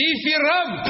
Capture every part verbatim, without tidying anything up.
Дифирамб!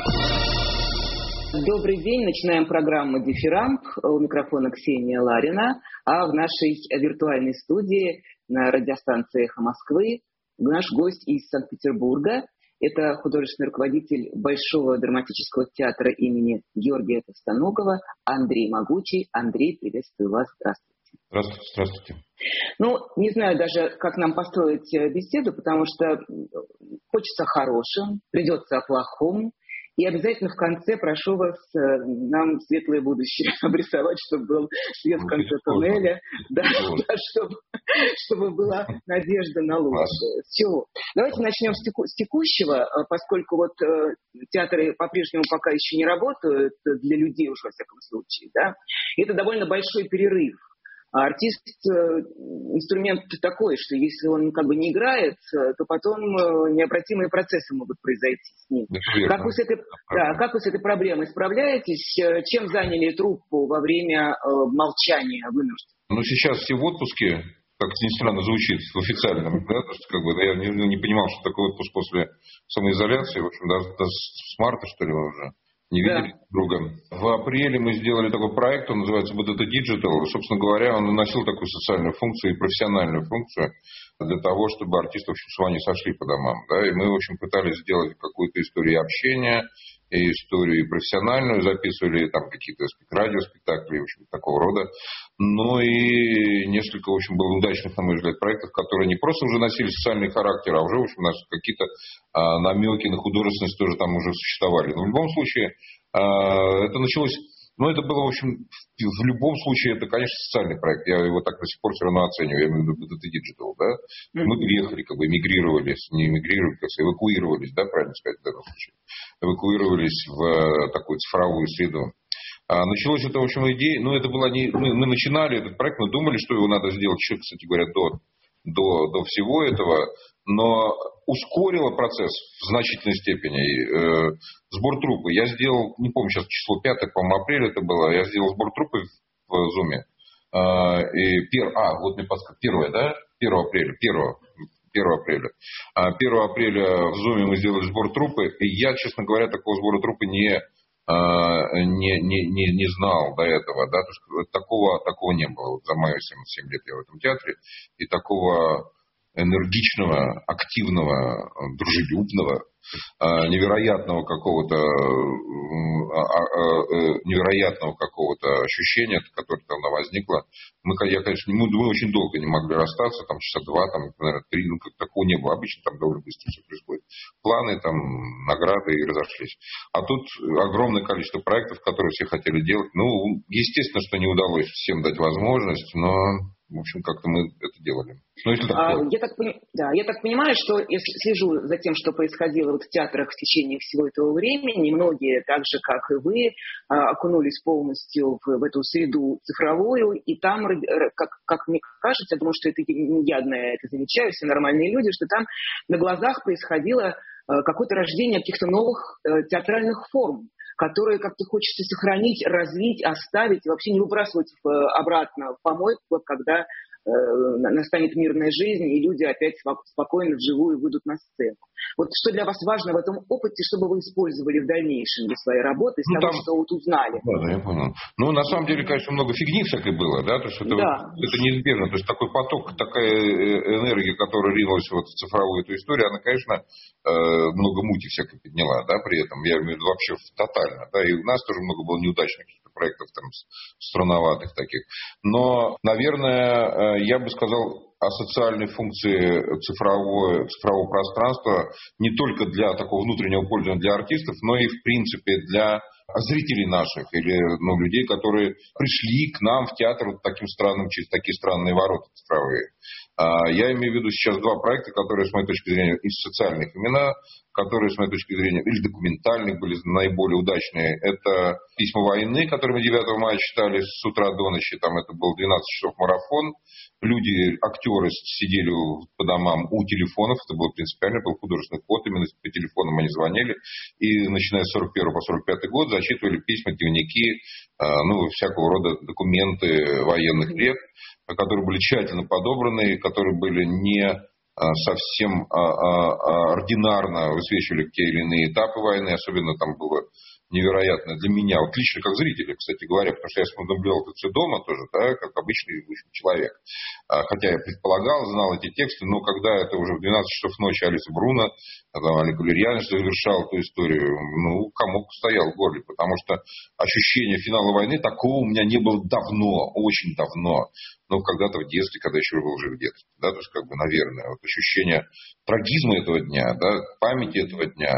Добрый день. Начинаем программу «Дифирамб». У микрофона Ксения Ларина. А в нашей виртуальной студии на радиостанции «Эхо Москвы» наш гость из Санкт-Петербурга. Это художественный руководитель Большого драматического театра имени Георгия Товстоногова Андрей Могучий. Андрей, приветствую вас. Здравствуйте. Здравствуйте, здравствуйте. Ну, не знаю даже, как нам построить беседу, потому что хочется о хорошем, придется о плохом. И обязательно в конце прошу вас э, нам светлое будущее обрисовать, чтобы был свет в конце туннеля, да, да, чтобы, чтобы была надежда на лучшее. С чего? Давайте начнем с, теку, с текущего, поскольку вот э, театры по-прежнему пока еще не работают для людей уж во всяком случае. Да? Это довольно большой перерыв. А артист э, инструмент такой, что если он как бы не играет, то потом э, необратимые процессы могут произойти с ним. Как вы с, этой, да, как вы с этой проблемой справляетесь? Чем заняли труппу во время э, молчания вынужденного? Ну, сейчас все в отпуске, как ни странно звучит, в официальном, да, то есть, как бы, я не, не понимал, что такой отпуск после самоизоляции, в общем, даже, даже с марта, что ли, уже. Не видели да. друга. В апреле мы сделали такой проект, он называется би ди ти Digital. Собственно говоря, он носил такую социальную функцию и профессиональную функцию для того, чтобы артисты, в общем, с вами сошли по домам. Да? И мы, в общем, пытались сделать какую-то историю общения, и историю профессиональную, записывали там какие-то радиоспектакли, в общем, такого рода. Ну и несколько, в общем, было удачных, на мой взгляд, проектов, которые не просто уже носили социальный характер, а уже, в общем, у нас какие-то а, намеки на художественность тоже там уже существовали. Но в любом случае, а, это началось... Ну, это было, в общем, в любом случае, это, конечно, социальный проект. Я его так до сих пор все равно оцениваю. Я имею в виду би ди ти Digital, да. Mm-hmm. Мы приехали, как бы, эмигрировались, не эмигрировали, как сказать, эвакуировались, да, правильно сказать, в данном случае. Эвакуировались в такую цифровую среду. А началось это, в общем, идея, ну, это была не... Мы, мы начинали этот проект, мы думали, что его надо сделать еще, кстати говоря, до... До, до всего этого, но ускорило процесс в значительной степени э, сбор труппы. Я сделал, не помню сейчас число пятое, по-моему, апреля это было, я сделал сбор труппы в, в Zoom. Э, и пер, а, вот мне подсказка, первое, да? первого апреля, первого, первого апреля. А первого апреля в Zoom мы сделали сбор труппы, и я, честно говоря, такого сбора труппы не... Не, не, не, не знал до этого, да, то есть такого, такого не было. Вот за мои семьдесят семь лет я в этом театре, и такого энергичного, активного, дружелюбного, невероятного какого-то невероятного какого-то ощущения, которое там возникло. Мы, я, конечно, мы, мы очень долго не могли расстаться, там часа два, там, наверное, три, ну, как такого не было. Обычно там довольно быстро все происходит. Планы, там, награды и разошлись. А тут огромное количество проектов, которые все хотели делать. Ну, естественно, что не удалось всем дать возможность, но... В общем, как-то мы это делали. Ну, если так а, я, так, да, я так понимаю, что я слежу за тем, что происходило вот в театрах в течение всего этого времени. Многие, так же, как и вы, окунулись полностью в, в эту среду цифровую. И там, как, как мне кажется, я думаю, что это не я одна это замечаю, все нормальные люди, что там на глазах происходило какое-то рождение каких-то новых театральных форм, которые как-то хочется сохранить, развить, оставить и вообще не выбрасывать в, обратно в помойку, когда э, настанет мирная жизнь, и люди опять спокойно вживую выйдут на сцену. Вот что для вас важно в этом опыте, чтобы вы использовали в дальнейшем для своей работы, из ну, того, там... что вот узнали? Да, да, я понял. Ну, на самом деле, конечно, много фигни всякой было, да, то есть это, да. Вот, это неизбежно. То есть такой поток, такая энергия, которая ринулась вот в цифровую эту историю, она, конечно, много мути всякой подняла, да, при этом, я имею в виду вообще тотально, да, и у нас тоже много было неудачных проектов там странноватых таких. Но, наверное, я бы сказал о социальной функции цифрового, цифрового пространства не только для такого внутреннего пользования для артистов, но и, в принципе, для зрителей наших или ну, людей, которые пришли к нам в театр вот таким странным, через такие странные ворота цифровые. Я имею в виду сейчас два проекта, которые, с моей точки зрения, из социальных именно, которые, с моей точки зрения, или документальных были наиболее удачные. Это «Письма войны», которые мы девятого мая читали с утра до ночи. Там это был двенадцать часов марафон. Люди, актеры сидели по домам у телефонов. Это было принципиально, был художественный ход. Именно по телефонам они звонили. И начиная с сорок первого по сорок пятый год зачитывали письма, дневники, ну, всякого рода документы военных лет, которые были тщательно подобраны, которые были не совсем ординарно высвечивали те или иные этапы войны, особенно там было невероятно для меня, вот лично как зрителя, кстати говоря, потому что я наблюдал это все дома тоже, да, как обычный человек. Хотя я предполагал, знал эти тексты, но когда это уже в двенадцать часов ночи Алиса Бруно, когда Олег Валерьянович завершал эту историю, ну, комок стоял в горле, потому что ощущение финала войны такого у меня не было давно, очень давно. Ну, когда-то в детстве, когда еще был жив в детстве, да, то есть, как бы, наверное, вот ощущение трагизма этого дня, да, памяти этого дня,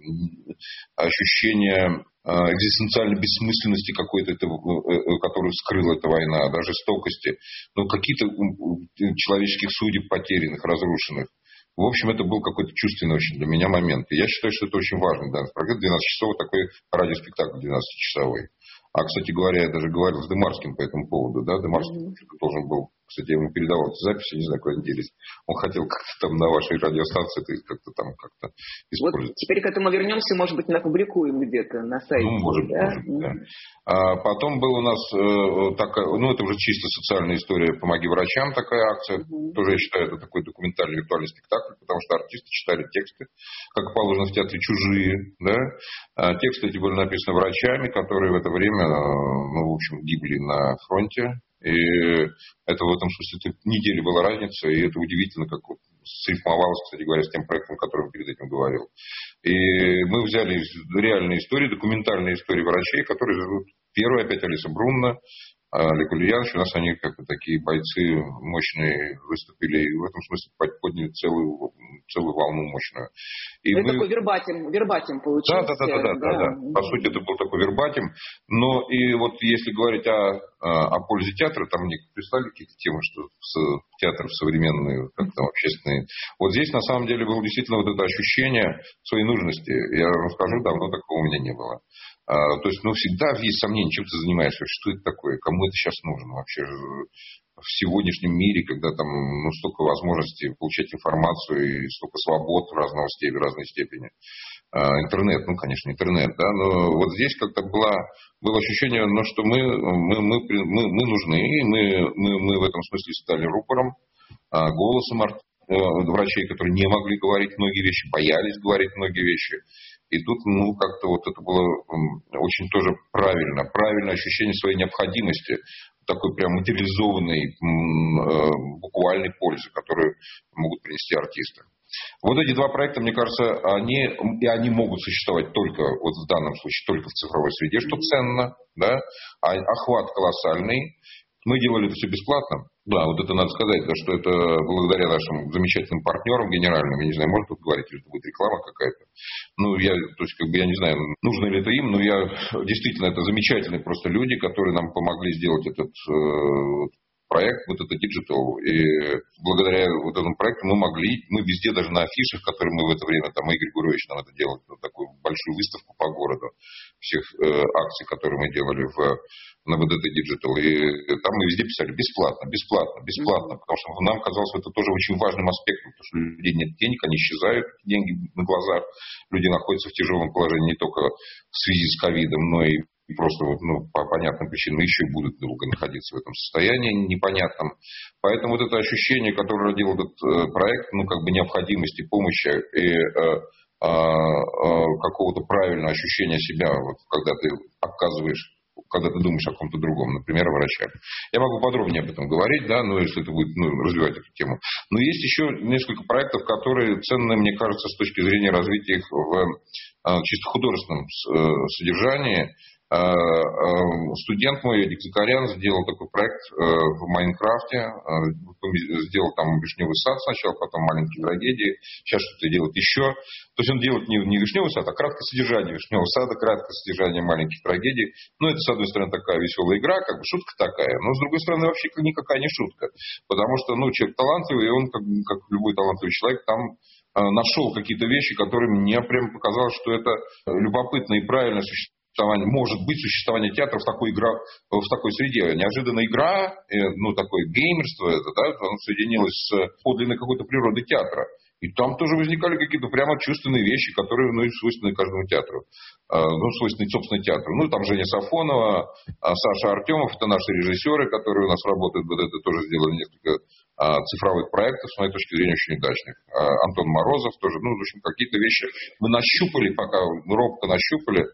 ощущение экзистенциальной бессмысленности какой-то, которую скрыла эта война, да, жестокости, ну, какие-то человеческих судеб потерянных, разрушенных. В общем, это был какой-то чувственный очень для меня момент. И я считаю, что это очень важно. Да, проект двенадцать часов, такой радиоспектакль двенадцатичасовой. А, кстати говоря, я даже говорил с Демарским по этому поводу. Да? Демарский mm-hmm. должен был, кстати, я ему передавал эти записи, не знаю, куда они делись. Он хотел как-то там на вашей радиостанции это как-то там как-то использовать. Вот теперь к этому вернемся, может быть, опубликуем где-то на сайте. Ну, может, да? может быть, да. А потом был у нас э, такая, ну, это уже чисто социальная история «Помоги врачам», такая акция. Mm-hmm. Тоже, я считаю, это такой документальный виртуальный спектакль, потому что артисты читали тексты, как положено в театре, чужие, да. А тексты эти были написаны врачами, которые в это время, ну, в общем, гибли на фронте. И это в этом смысле недели была разница, и это удивительно, как вот срифмовалось, кстати говоря, с тем проектом, о котором перед этим говорил. И мы взяли реальные истории, документальные истории врачей, которые живут. Первая опять Алиса Брунно, Олег Валерьянович, у нас они как бы такие бойцы мощные выступили, и в этом смысле подняли целую, целую волну мощную. И это мы... такой вербатим, вербатим получился. Да, да, да, да, да, да, да. По сути, это был такой вербатим. Но и вот если говорить о, о пользе театра, там мне прислали какие-то темы, что театр современный, как там общественный. Вот здесь на самом деле было действительно вот это ощущение своей нужности. Я расскажу, давно такого у меня не было. А, то есть, ну, всегда есть сомнения, чем ты занимаешься, что это такое, кому это сейчас нужно вообще в сегодняшнем мире, когда там ну, столько возможностей получать информацию и столько свобод разного степени, разной степени. А, интернет, ну, конечно, интернет, да, но вот здесь как-то было, было ощущение, ну, что мы, мы, мы, мы, мы нужны, и мы, мы, мы в этом смысле стали рупором, а, голосом арт, врачей, которые не могли говорить многие вещи, боялись говорить многие вещи. И тут, ну, как-то вот это было очень тоже правильно. Правильное ощущение своей необходимости, такой прям материализованной, буквальной пользы, которую могут принести артисты. Вот эти два проекта, мне кажется, они, и они могут существовать только, вот в данном случае, только в цифровой среде, что ценно, да, а охват колоссальный. Мы делали это все бесплатно. Да, вот это надо сказать, да, что это благодаря нашим замечательным партнерам генеральным, я не знаю, может тут говорить, или это будет реклама какая-то. Ну, я, то есть, как бы, я не знаю, нужно ли это им, но я, действительно, это замечательные просто люди, которые нам помогли сделать этот э, проект, вот это Digital. И благодаря вот этому проекту мы могли, мы везде, даже на афишах, которые мы в это время, там Игорь Гурович нам это делал, вот такую большую выставку по городу, всех э, акций, которые мы делали в, на вэ дэ тэ Digital. И там мы везде писали бесплатно, бесплатно, бесплатно, потому что нам казалось это тоже очень важным аспектом, потому что у людей нет денег, они исчезают, деньги на глазах, люди находятся в тяжелом положении не только в связи с ковидом, но и И просто вот, ну, по понятным причинам еще будут долго находиться в этом состоянии непонятном. Поэтому вот это ощущение, которое родил этот э, проект, ну, как бы необходимости помощи и э, э, э, какого-то правильного ощущения себя, вот, когда ты оказываешь, когда ты думаешь о ком-то другом, например, о врачах. Я могу подробнее об этом говорить, да, но если это будет ну, развивать эту тему. Но есть еще несколько проектов, которые ценны, мне кажется, с точки зрения развития их в э, чисто художественном э, содержании. Студент мой, Эдик Закарян, сделал такой проект в Майнкрафте, сделал там вишневый сад сначала, потом маленькие трагедии, сейчас что-то делает еще. То есть он делает не, не вишневый сад, а краткое содержание вишневого сада, краткое содержание маленьких трагедий. Ну, это, с одной стороны, такая веселая игра, как бы шутка такая, но, с другой стороны, вообще никакая не шутка. Потому что, ну, человек талантливый, и он, как, как любой талантливый человек, там нашел какие-то вещи, которые мне прям показалось, что это любопытно и правильно существует. Может быть существование театра в такой, игра, в такой среде. Неожиданная игра, ну, такое геймерство, это, да, оно соединилось с подлинной какой-то природой театра. И там тоже возникали какие-то прямо чувственные вещи, которые, ну, свойственны каждому театру. Ну, свойственны, собственно, театру. Ну, там Женя Сафонова, Саша Артемов, это наши режиссеры, которые у нас работают. Вот это тоже сделали несколько цифровых проектов, с моей точки зрения, очень удачных. Антон Морозов тоже. Ну, в общем, какие-то вещи мы нащупали, пока мы робко нащупали,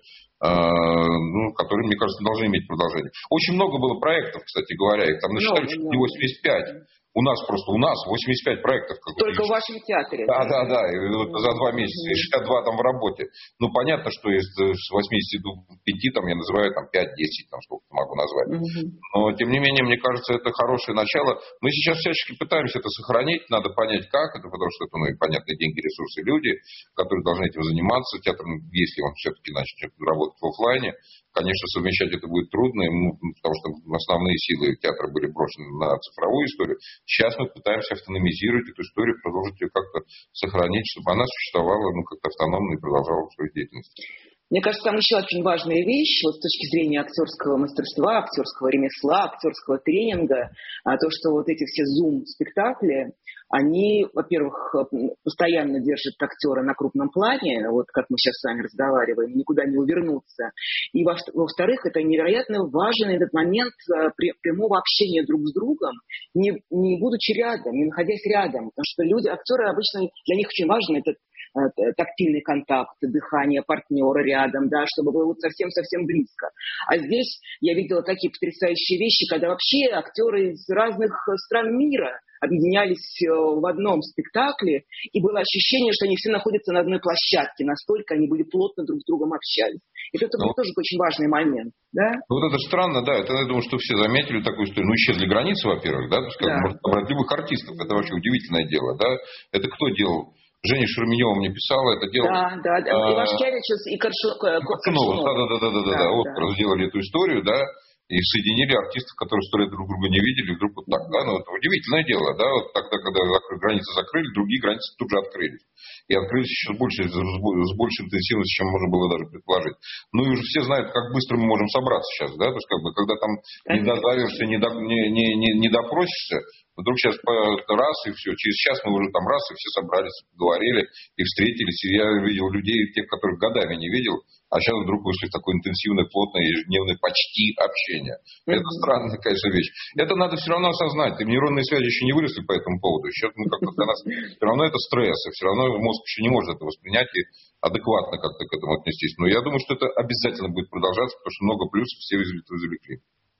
ну, которые, мне кажется, должны иметь продолжение. Очень много было проектов, кстати говоря. Их там насчитали чуть не восемьдесят пять. У нас просто, у нас восемьдесят пять проектов. Только в вашем театре. Да, да, да, и вот за два месяца, и шестьдесят два там в работе. Ну, понятно, что из восьмидесяти пяти, там, я называю, там, пять-десять, там, сколько могу назвать. Mm-hmm. Но, тем не менее, мне кажется, это хорошее начало. Мы сейчас всячески пытаемся это сохранить, надо понять, как это, потому что это, ну, и понятные деньги, ресурсы, люди, которые должны этим заниматься. Театр, если он все-таки начнет работать в офлайне, конечно, совмещать это будет трудно, потому что основные силы театра были брошены на цифровую историю. Сейчас мы пытаемся автономизировать эту историю, продолжить ее как-то сохранить, чтобы она существовала, ну, как-то автономно и продолжала свою деятельность. Мне кажется, там еще очень важная вещь, вот с точки зрения актерского мастерства, актерского ремесла, актерского тренинга, а то, что вот эти все зум-спектакли, они, во-первых, постоянно держат актера на крупном плане, вот как мы сейчас с вами разговариваем, никуда не увернуться. И, во-вторых, это невероятно важный этот момент прямого общения друг с другом, не, не будучи рядом, не находясь рядом. Потому что люди, актеры обычно, для них очень важно этот тактильный контакт, дыхание партнера рядом, да, чтобы было вот совсем-совсем близко. А здесь я видела такие потрясающие вещи, когда вообще актеры из разных стран мира объединялись в одном спектакле, и было ощущение, что они все находятся на одной площадке, настолько они были плотно друг с другом общались. И это ну, был тоже очень важный момент, да? Ну, вот это странно, да, это, я думаю, что все заметили такую историю. Ну, исчезли границы, во-первых, да, то есть, как да. можно собрать любых артистов, это вообще удивительное дело, да. Это кто делал? Женя Шерменева мне писала, это дело... Да, да, да. А, Ивашкевич и Коршунов. Да, да, да, да, да, да, да. Вот да. Сделали эту историю, да, и соединили артистов, которые сто лет друг друга не видели, вдруг вот так, да, ну, это удивительное дело, да, вот тогда, когда границы закрыли, другие границы тут же открылись. И открылись еще больше, с большей интенсивностью, чем можно было даже предположить. Ну и уже все знают, как быстро мы можем собраться сейчас, да, то есть как бы, когда там не дозавишься, не, до, не, не, не, не допросишься, вдруг сейчас раз и все, через час мы уже там раз и все собрались, говорили и встретились, и я видел людей, тех, которых годами не видел, а сейчас вдруг вышли в такое интенсивное, плотное, ежедневное почти общение. Mm-hmm. Это странная, конечно, вещь. Это надо все равно осознать. И нейронные связи еще не выросли по этому поводу. Сейчас мы как-то для нас все равно это стресс, и все равно мозг еще не может это воспринять и адекватно как-то к этому отнестись. Но я думаю, что это обязательно будет продолжаться, потому что много плюсов все из этого извлекли.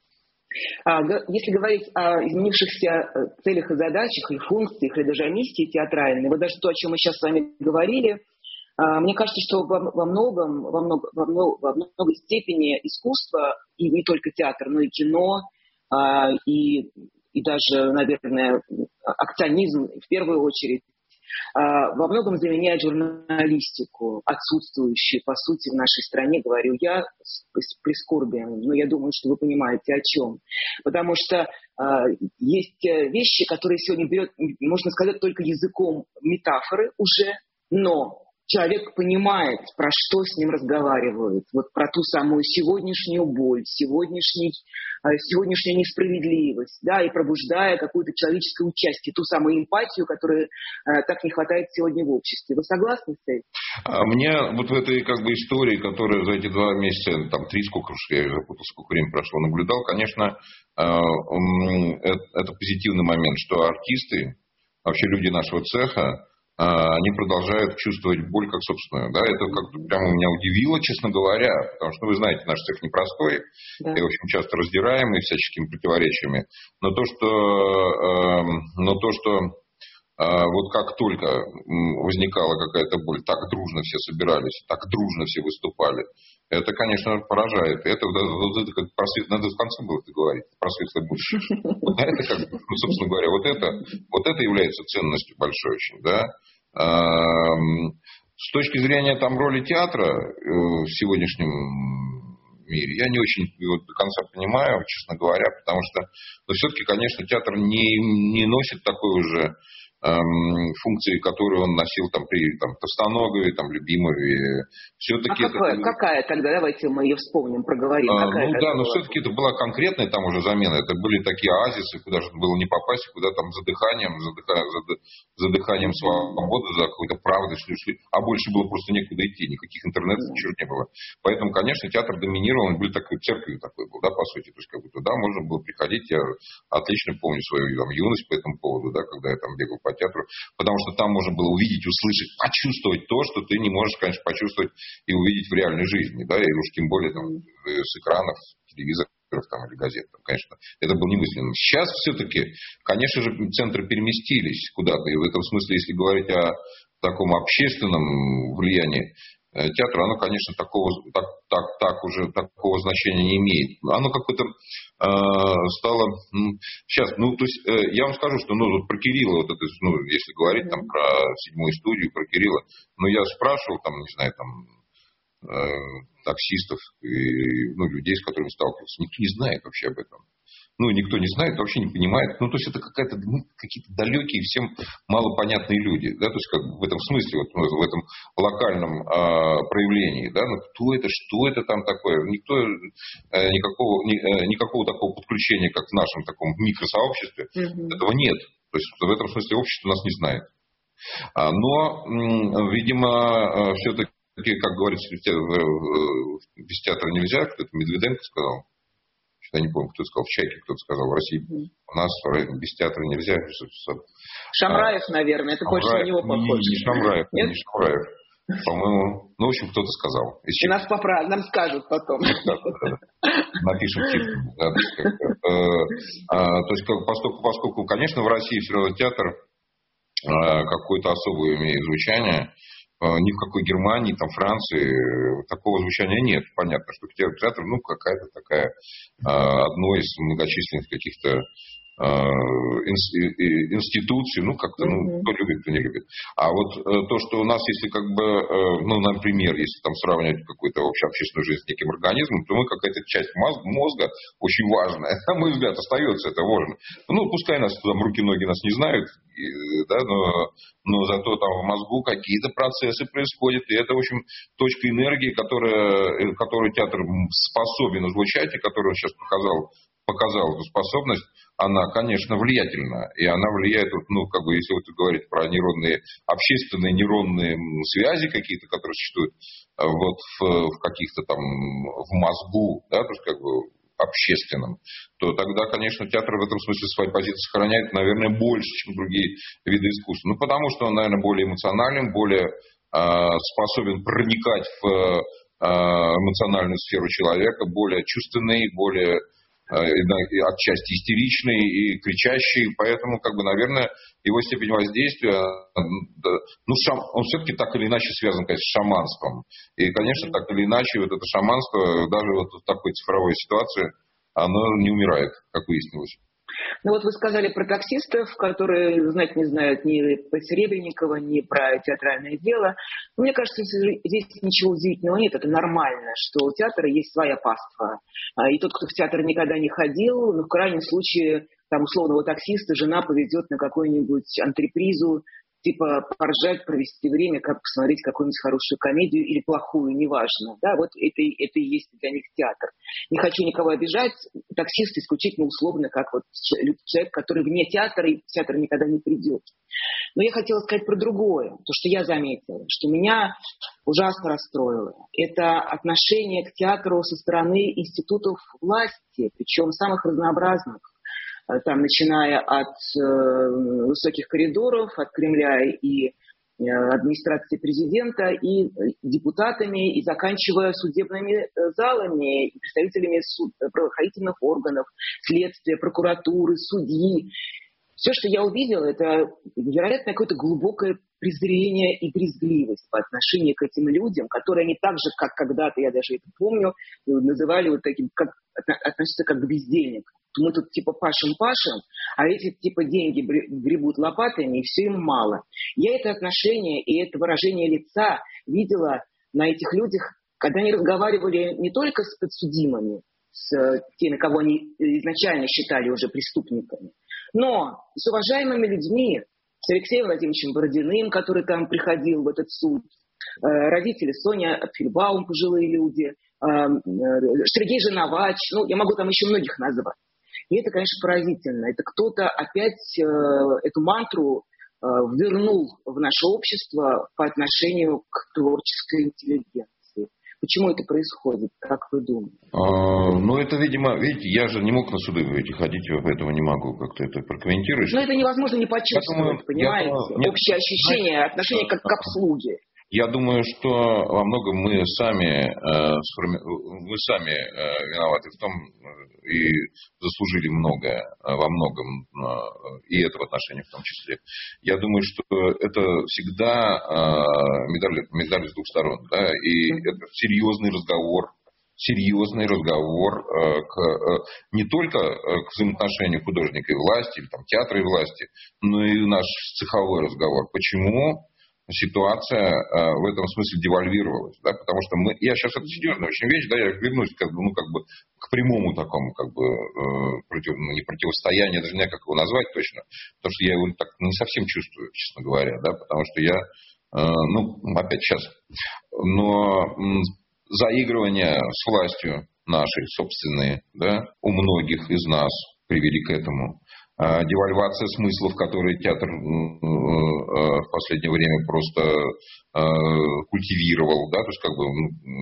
Если говорить о изменившихся целях и задачах, или функциях, или даже о миссии театральной, вот даже то, о чем мы сейчас с вами говорили, мне кажется, что во, во, многом, во, много, во, много, во многой степени искусство, и не только театр, но и кино, и, и даже, наверное, акционизм в первую очередь, во многом заменяет журналистику, отсутствующую, по сути, в нашей стране, говорю я с прискорбием, но я думаю, что вы понимаете, о чем. Потому что э, есть вещи, которые сегодня берет, можно сказать, только языком метафоры уже, но человек понимает, про что с ним разговаривают, вот про ту самую сегодняшнюю боль, сегодняшний, сегодняшнюю несправедливость, да, и пробуждая какое-то человеческое участие, ту самую эмпатию, которой э, так не хватает сегодня в обществе. Вы согласны с этим? А мне вот в этой как бы истории, которая за эти два месяца, там три, сколько уж я запутал, сколько времени прошло, наблюдал, конечно, э, э, это позитивный момент, что артисты, вообще люди нашего цеха, они продолжают чувствовать боль как собственную. Да? Это как-то прямо меня удивило, честно говоря, потому что, вы знаете, наш цех непростой, да. И, в общем, часто раздираемый всяческими противоречиями. Но то, что, э, но то, что э, вот как только возникала какая-то боль, так дружно все собирались, так дружно все выступали, это, конечно, поражает. Это, вот это как просвет, надо в конце было это говорить, про светлое будущее. Это, как, ну, собственно говоря, вот это, вот это является ценностью большой очень, да. С точки зрения там роли театра в сегодняшнем мире, я не очень вот до конца понимаю, честно говоря, потому что, ну, все-таки, конечно, театр не, не носит такой уже функции, которые он носил там, при там, Товстоногове, там, Любимове. Все-таки а какая, это... какая тогда? Давайте мы ее вспомним, проговорим. А, какая ну да, но была? все-таки это была конкретная там уже замена. Это были такие оазисы, куда же было не попасть, куда там за дыханием, за, дыха, за, за дыханием свободы, за какой-то правдой шли, шли. А больше было просто некуда идти, никаких интернетов, ничего не было. Поэтому, конечно, театр доминировал, он был такой церковью такой был, да, по сути. То есть, как бы туда можно было приходить. Я отлично помню свою там, юность по этому поводу, да, когда я там бегал по театру. Потому что там можно было увидеть, услышать, почувствовать то, что ты не можешь, конечно, почувствовать и увидеть в реальной жизни, да, и уж тем более там, с экранов, телевизоров там, или газет, там, конечно, это было немыслимо. Сейчас все-таки, конечно же, центры переместились куда-то, и в этом смысле, если говорить о таком общественном влиянии театра, оно, конечно, такого, так, так, так уже такого значения не имеет. Оно какое-то э, стало... Ну, сейчас, ну, то есть, э, я вам скажу, что, ну, вот про Кирилла, вот это, ну, если говорить там про седьмую студию, про Кирилла, ну, я спрашивал, там, не знаю, там, э, таксистов и, ну, людей, с которыми сталкивался, никто не знает вообще об этом. Ну, никто не знает, вообще не понимает. Ну, то есть, это какая-то, ну, какие-то далекие, всем малопонятные люди. Да? То есть, как в этом смысле, вот, ну, в этом локальном э, проявлении. Да? Ну, кто это, что это там такое? Никто, э, никакого, ни, э, никакого такого подключения, как в нашем таком микросообществе, mm-hmm. этого нет. То есть, в этом смысле общество нас не знает. А, но, м, видимо, все-таки, как говорится, без театра нельзя, кто-то Медведенко сказал. Я не помню, кто сказал, в «Чайке» кто-то сказал, в России. У нас без театра нельзя. Шамраев, а, наверное, это Шамраев, больше на него похож. Не, не Шамраев, Нет? не Шамраев. По-моему, ну, в общем, кто-то сказал. И нас поправят, нам скажут потом. Напишем текст. То есть, поскольку, конечно, в России все равно театр какое-то особое имеет звучание, ни в какой Германии, там, Франции такого звучания нет. Понятно, что театр, ну, какая-то такая, одно из многочисленных каких-то институций, ну, как-то, ну, кто любит, кто не любит. А вот то, что у нас, если как бы, ну, например, если там сравнивать какую-то общественную жизнь с неким организмом, то мы какая-то часть мозга очень важная, на мой взгляд, остается, это важно. Ну, пускай нас там руки-ноги нас не знают, да, но, но зато там в мозгу какие-то процессы происходят, и это, в общем, точка энергии, которая, которую театр способен излучать, и которую он сейчас показал, показал эту способность, она, конечно, влиятельна. И она влияет, ну, как бы, если вот говорить про нейронные, общественные нейронные связи какие-то, которые существуют вот в, в каких-то там, в мозгу, да, то есть, как бы, общественном, то тогда, конечно, театр в этом смысле свои позиции сохраняет, наверное, больше, чем другие виды искусства. Ну, потому что он, наверное, более эмоционален, более э, способен проникать в э, эмоциональную сферу человека, более чувственный, более отчасти истеричный и кричащий, поэтому, как бы, наверное, его степень воздействия, ну, шам, он все-таки так или иначе связан, конечно, с шаманством. И, конечно, так или иначе, вот это шаманство, даже вот в такой цифровой ситуации, оно не умирает, как выяснилось. Ну вот вы сказали про таксистов, которые знать не знают ни про Серебренникова, ни про театральное дело. Но мне кажется, здесь ничего удивительного нет. Это нормально, что у театра есть своя паства. И тот, кто в театр никогда не ходил, ну, в крайнем случае, там, условного таксиста жена повезет на какую-нибудь антрепризу, типа поржать, провести время, как посмотреть какую-нибудь хорошую комедию или плохую, неважно. Да, вот это, это и есть для них театр. Не хочу никого обижать. Таксист исключительно условно, как вот человек, который вне театра, и в театр никогда не придет. Но я хотела сказать про другое. То, что я заметила, что меня ужасно расстроило. Это отношение к театру со стороны институтов власти, причем самых разнообразных. Там, начиная от э, высоких коридоров, от Кремля и э, администрации президента, и депутатами, и заканчивая судебными залами, и представителями суд, правоохранительных органов, следствия, прокуратуры, судьи. Все, что я увидела, это вероятно какое-то глубокое презрение и брезгливость по отношению к этим людям, которые они так же, как когда-то, я даже это помню, называли вот таким, как, относятся как к бездельникам. Мы тут типа пашем-пашем, а эти типа деньги гребут лопатами, и все им мало. Я это отношение и это выражение лица видела на этих людях, когда они разговаривали не только с подсудимыми, с теми, кого они изначально считали уже преступниками, но с уважаемыми людьми, с Алексеем Владимировичем Бородиным, который там приходил в этот суд, родители Соня Фельбаум, пожилые люди, Сергей Женовач, ну, я могу там еще многих назвать. И это, конечно, поразительно. Это кто-то опять эту мантру вернул в наше общество по отношению к творческой интеллигенции. Почему это происходит, как вы думаете? А, ну, это, видимо, видите, я же не мог на суды эти ходить, я поэтому не могу как-то это прокомментировать. Но это невозможно не почувствовать, думаю, понимаете? Думаю, общее нет, ощущение, отношение как к обслуге. Я думаю, что во многом мы сами, э, сформи... мы сами э, виноваты в том и заслужили многое э, во многом, э, и это в отношении в том числе. Я думаю, что это всегда э, медаль, медаль с двух сторон, да, и mm-hmm. это серьезный разговор, серьезный разговор э, к, э, не только к взаимоотношению художника и власти, или там, театра и власти, но и наш цеховой разговор. Почему ситуация э, в этом смысле девальвировалась, да, потому что мы, я сейчас это серьезная очень вещь, да, я вернусь как бы, ну, как бы к прямому такому, как бы, э, против, ну, не противостоянию, даже не знаю, как его назвать точно, потому что я его так не совсем чувствую, честно говоря, да, потому что я, э, ну, опять сейчас, но м, заигрывания с властью нашей собственные, да, у многих из нас привели к этому. Девальвация смыслов, которые театр в последнее время просто культивировал, да, то есть как бы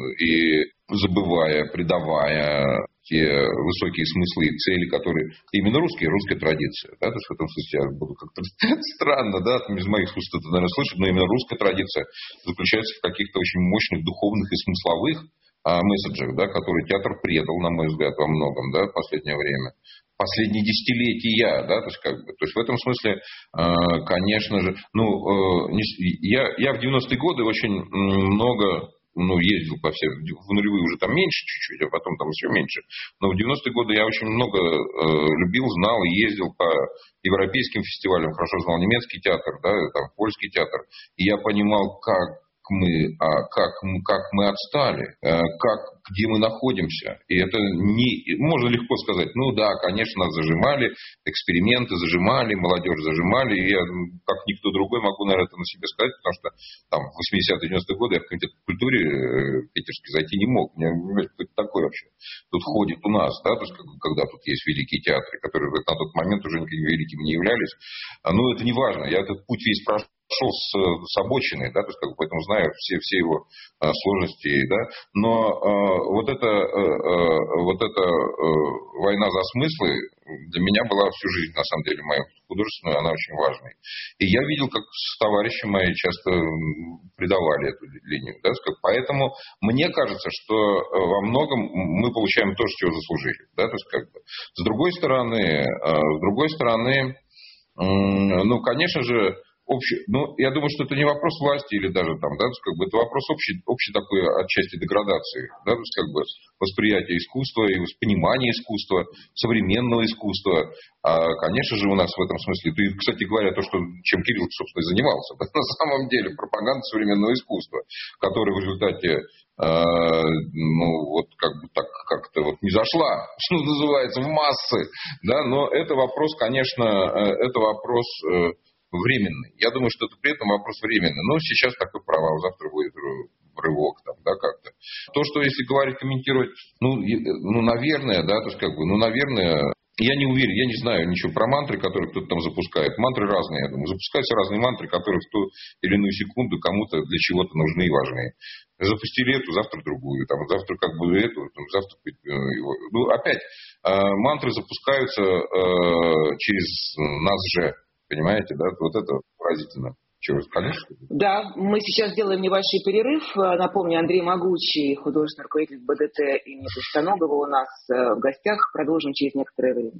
и забывая, предавая те высокие смыслы и цели, которые именно русские, русская традиция, да, то есть в этом смысле я буду как-то странно, да, из моих уст это, наверное, слышать, но именно русская традиция заключается в каких-то очень мощных духовных и смысловых месседжах, да, которые театр предал, на мой взгляд, во многом, да, в последнее время. Последние десятилетия, да, то есть, как бы, то есть в этом смысле, э, конечно же, ну, э, не, я, я в девяностые годы очень много, ну, ездил по всем, в нулевые уже там меньше чуть-чуть, а потом там еще меньше, но в девяностые годы я очень много э, любил, знал и ездил по европейским фестивалям, хорошо знал немецкий театр, да, там, польский театр, и я понимал, как мы, а как, как мы отстали, как, где мы находимся. И это не, можно легко сказать, ну да, конечно, нас зажимали, эксперименты зажимали, молодежь зажимали, и я, как никто другой, могу, наверное, это на себе сказать, потому что там в восьмидесятые девяностые годы я в комитет по культуре питерский зайти не мог. У меня, кто это такой вообще тут ходит у нас, да, то есть, когда тут есть великие театры, которые на тот момент уже никакими великими не являлись. Ну, это не важно, я этот путь весь прошел. Шел с, с обочины, да, то есть, как бы, поэтому знаю все, все его а, сложности, да, но а, вот эта, а, вот эта а, война за смыслы для меня была всю жизнь, на самом деле, моя художественная, она очень важной. И я видел, как товарищи мои часто предавали эту линию, да, поэтому мне кажется, что во многом мы получаем то, что заслужили, да, то есть, как бы, с другой стороны, с другой стороны, ну, конечно же, общий, ну, я думаю, что это не вопрос власти или даже там, да, как бы это вопрос общей, общей такой отчасти деградации, да, то есть как бы восприятия искусства и понимания искусства, современного искусства. А, конечно же, у нас в этом смысле, и, кстати говоря, то, что, чем Кирилл, собственно, и занимался, да, на самом деле, пропаганда современного искусства, которая в результате, э, ну, вот как бы так как-то вот не зашла, что называется, в массы, да, но это вопрос, конечно, это вопрос э, временный. Я думаю, что это при этом вопрос временный. Но сейчас такой провал, завтра будет рывок там, да, как-то. То, что если говорить, комментировать, ну, ну, наверное, да, то есть как бы, ну, наверное, я не уверен, я не знаю ничего про мантры, которые кто-то там запускает. Мантры разные, я думаю. Запускаются разные мантры, которые в ту или иную секунду кому-то для чего-то нужны и важны. Запустили эту, завтра другую, там, завтра как бы эту, там, завтра его. Ну, опять, э, мантры запускаются э, через нас же. Понимаете, да? Вот это поразительно. Чего, конечно? Да, мы сейчас сделаем небольшой перерыв. Напомню, Андрей Могучий, художественный руководитель БДТ имени Товстоногова у нас в гостях. Продолжим через некоторое время.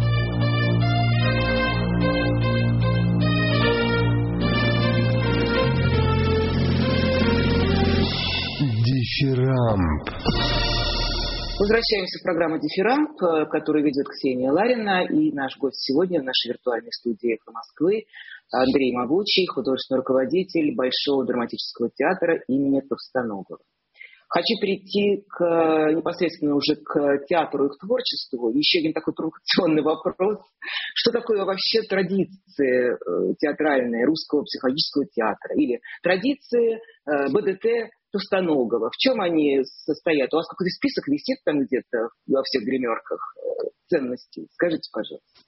Дифирамб. Возвращаемся в программу «Дифирамб», которую ведет Ксения Ларина. И наш гость сегодня в нашей виртуальной студии «Эхо Москвы» Андрей Могучий, художественный руководитель Большого драматического театра имени Товстоногова. Хочу перейти к, непосредственно уже к театру и к творчеству. Еще один такой провокационный вопрос. Что такое вообще традиции театральные русского психологического театра? Или традиции БДТ Товстоногова? В чем они состоят? У вас какой-то список висит там где-то во всех гримерках ценностей? Скажите, пожалуйста.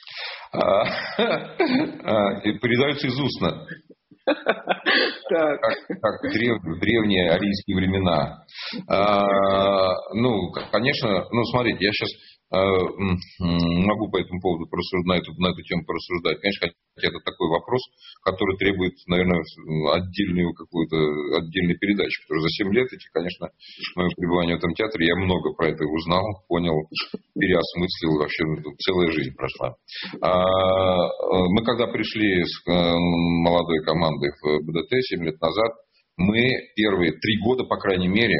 Передаются из устно. Как, как в, древ, в древние арийские времена. А, ну, конечно, ну, смотрите, я сейчас а, могу по этому поводу порассуждать, на эту, на эту тему порассуждать. Конечно, это такой вопрос, который требует, наверное, отдельную какую-то отдельной передачи. Потому что за семь лет, эти, конечно, мое пребывание в этом театре, я много про это узнал, понял, переосмыслил, вообще целая жизнь прошла. А, мы когда пришли с молодой командой в БДТ семь лет назад, мы первые три года, по крайней мере,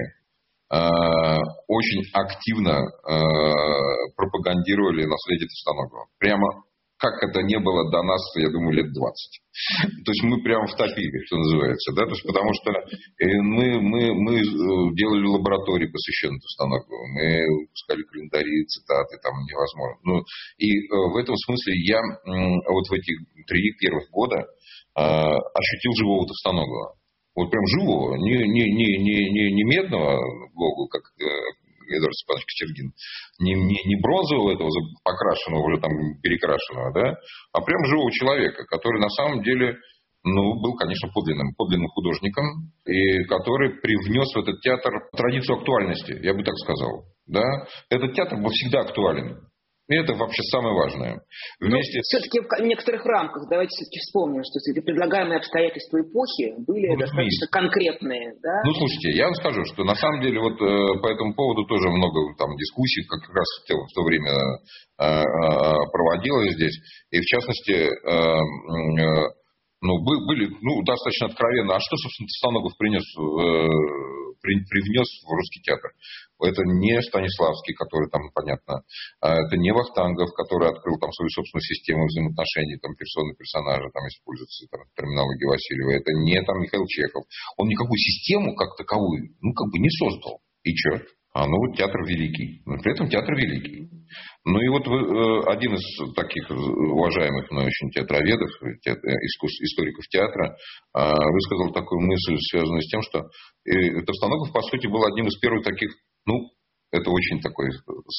очень активно пропагандировали наследие Товстоногова. Прямо как это не было до нас, я думаю, лет двадцать. То есть мы прямо втопили, что называется. Да? То есть, потому что мы, мы, мы делали лаборатории, посвященные Товстоногову. Мы выпускали календари, цитаты, там невозможно. Ну, и в этом смысле я вот в эти три первых года ощутил живого Товстоногова. Вот прям живого, не, не, не, не, не, не медного Гогу, как Эдуард Степанович Кочергин, не, не, не бронзового этого покрашенного, уже там перекрашенного, да, а прям живого человека, который на самом деле, ну, был, конечно, подлинным, подлинным художником, и который привнес в этот театр традицию актуальности, я бы так сказал. Да? Этот театр был всегда актуален. И это вообще самое важное. Вместе... Все-таки в некоторых рамках, давайте все-таки вспомним, что все-таки предлагаемые обстоятельства эпохи были ну, достаточно конкретные. Да? Ну, слушайте, я вам скажу, что на самом деле вот э, по этому поводу тоже много там дискуссий, как раз в то, в то время э, э, проводилось здесь. И в частности, э, э, ну, были ну, достаточно откровенно. А что, собственно, Товстоногов принес, э, при, привнес в русский театр? Это не Станиславский, который там, понятно, это не Вахтангов, который открыл там свою собственную систему взаимоотношений, там, персоны, персонажа, там, используется там, терминология Васильева. Это не там Михаил Чехов. Он никакую систему, как таковую, ну, как бы не создал. И что? А ну, театр великий. Но при этом театр великий. Ну и вот один из таких уважаемых мной очень театроведов, историков театра, высказал такую мысль, связанную с тем, что Товстоногов, по сути, был одним из первых таких, ну, это очень такое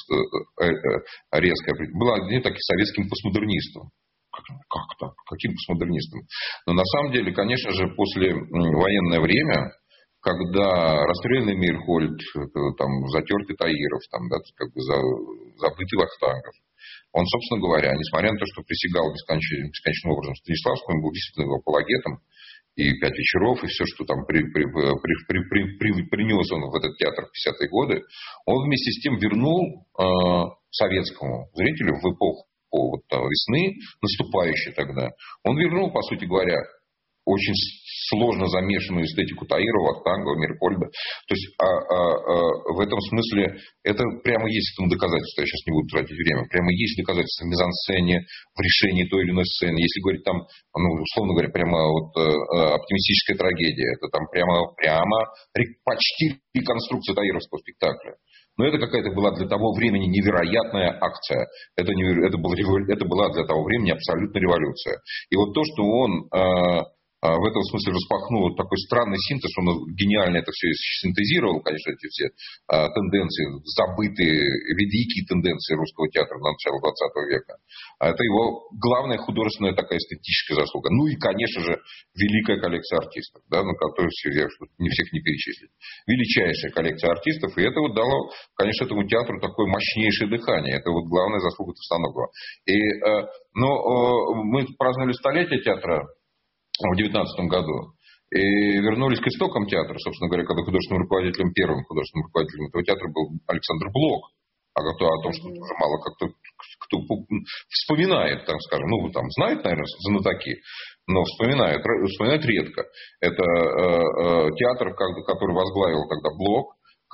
резкое, был одним таким советским постмодернистом. Как, как так? Каким постмодернистом? Но на самом деле, конечно же, после военное время, когда расстрелянный Мейерхольд, там, затертый Таиров, там, да, как бы забытый Вахтангов, он, собственно говоря, несмотря на то, что присягал бесконечным, бесконечным образом Станиславскому, был действительно его апологетом, и «Пять вечеров», и все, что там при, при, при, при, при, при, принес он в этот театр в пятидесятые годы, он вместе с тем вернул э, советскому зрителю в эпоху вот, весны, наступающей тогда, он вернул, по сути говоря, очень сложно замешанную эстетику Таирова, Вахтангова, Мейерхольда. То есть а, а, а, в этом смысле это прямо есть этому доказательство. Я сейчас не буду тратить время. Прямо есть доказательство в мизансцене, в решении той или иной сцены. Если говорить там, ну, условно говоря, прямо вот а, оптимистическая трагедия, это там прямо, прямо почти реконструкция таировского спектакля. Но это какая-то была для того времени невероятная акция. Это, не, это, был, это была для того времени абсолютная революция. И вот то, что он а, в этом смысле распахнул такой странный синтез, он гениально это все синтезировал, конечно, эти все а, тенденции, забытые, великие тенденции русского театра на начало двадцатого века. А это его главная художественная такая эстетическая заслуга. Ну и, конечно же, великая коллекция артистов, да, на которую я не всех не перечислить. Величайшая коллекция артистов, и это вот дало, конечно, этому театру такое мощнейшее дыхание. Это вот главная заслуга Товстоногова. И, э, но э, мы праздновали столетие театра в девятнадцатом году. И вернулись к истокам театра, собственно говоря, когда художественным руководителем, первым художественным руководителем этого театра был Александр Блок. А о том, что тоже мало как-то кто вспоминает, там, скажем, ну, там, знает, наверное, знатоки, но вспоминает, вспоминает редко. Это э, э, театр, который возглавил тогда Блок.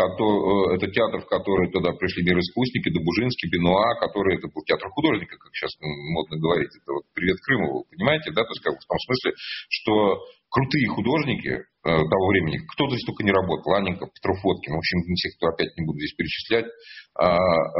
Это театр, в который тогда пришли мироискусники, Добужинский, Бенуа, который это был театр художника, как сейчас модно говорить. Это вот «Привет Крыму», вы понимаете, да? То есть как в том смысле, что крутые художники, того времени. Кто здесь только не работал. Анненков, Петров, Водкин. В общем, не всех, кто опять не буду здесь перечислять. А, а,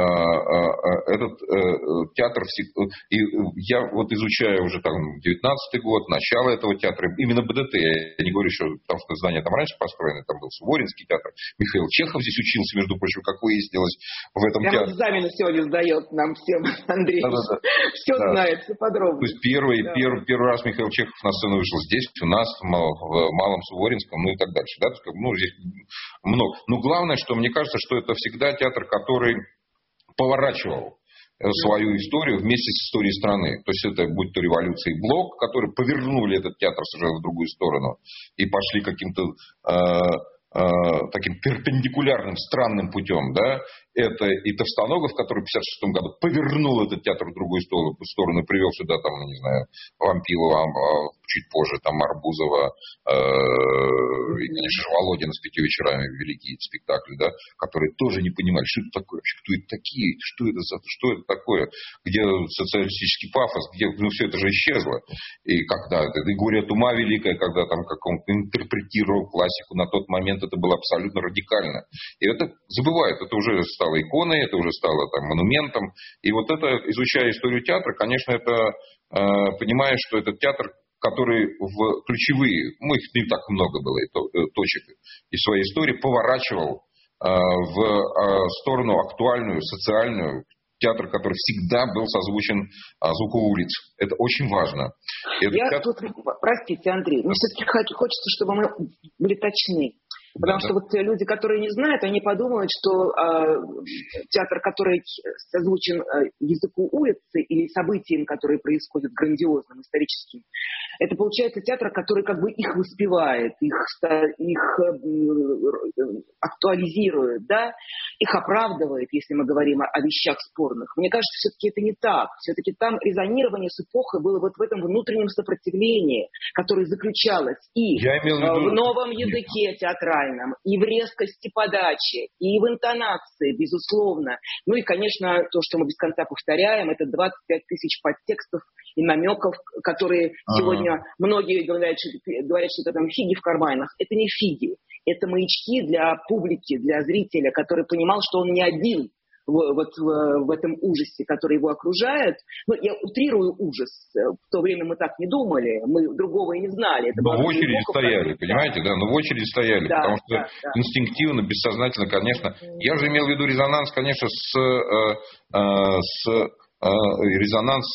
а, этот а, театр... И я вот изучаю уже там девятнадцатый год, начало этого театра. Именно БДТ. Я не говорю еще, потому что здание там раньше построено. Там был Суворинский театр. Михаил Чехов здесь учился, между прочим, как выяснилось в этом Прямо театре. экзамены сегодня сдает нам всем, Андрей. Да, да, да. Все да. знает, все подробно. То есть первый, да. первый, первый раз Михаил Чехов на сцену вышел здесь, у нас, в Малом Суворинском, ну и так дальше. Да? Ну, здесь много. Но главное, что мне кажется, что это всегда театр, который поворачивал свою историю вместе с историей страны. То есть это будь то революция и блок, которые повернули этот театр совершенно в другую сторону и пошли каким-то э, э, таким перпендикулярным, странным путем, да. Это и Товстоногов, который в пятьдесят шестом году повернул этот театр в другую сторону, в сторону привел сюда, там, не знаю, Вампилова, чуть позже, там, Арбузова, э, и, конечно же, Володина с пятью вечерами, великий спектакль, да, которые тоже не понимали, что это такое вообще, кто это такие, что это, за, что это такое, где социалистический пафос, где, ну, все это же исчезло. И когда это, и «Горе от ума» великое, когда там как он интерпретировал классику, на тот момент это было абсолютно радикально. И это забывают, это уже стало иконой, это уже стало там монументом. И вот это, изучая историю театра, конечно, это э, понимаешь, что этот театр, который в ключевые, ну, их не так много было, точек из своей истории, поворачивал э, в э, сторону актуальную, социальную. Театр, который всегда был созвучен а, звуку улиц. Это очень важно. Это Я театр... тут, простите, Андрей, мне все-таки хочется, чтобы мы были точны. Потому да, что да. вот люди, которые не знают, они подумают, что э, театр, который созвучен э, языку улицы или событиям, которые происходят грандиозным, историческим, это получается театр, который как бы их воспевает, их, их э, актуализирует, да, их оправдывает, если мы говорим о, о вещах спорных. Мне кажется, все-таки это не так. Все-таки там резонирование с эпохой было вот в этом внутреннем сопротивлении, которое заключалось и Я имел в виду... в новом языке театральном, и в резкости подачи, и в интонации, безусловно. Ну и, конечно, то, что мы без конца повторяем, это двадцать пять тысяч подтекстов и намеков, которые ага. сегодня многие говорят, что, говорят, что это там фиги в карманах. Это не фиги, это маячки для публики, для зрителя, который понимал, что он не один в, вот в, в этом ужасе, который его окружает. Ну, я утрирую ужас. В то время мы так не думали, мы другого и не знали. Это но в очереди стояли, как... понимаете, да, но в очереди стояли, да, потому что да, да. инстинктивно, бессознательно, конечно. Я же имел в виду резонанс, конечно, с, э, э, с резонанс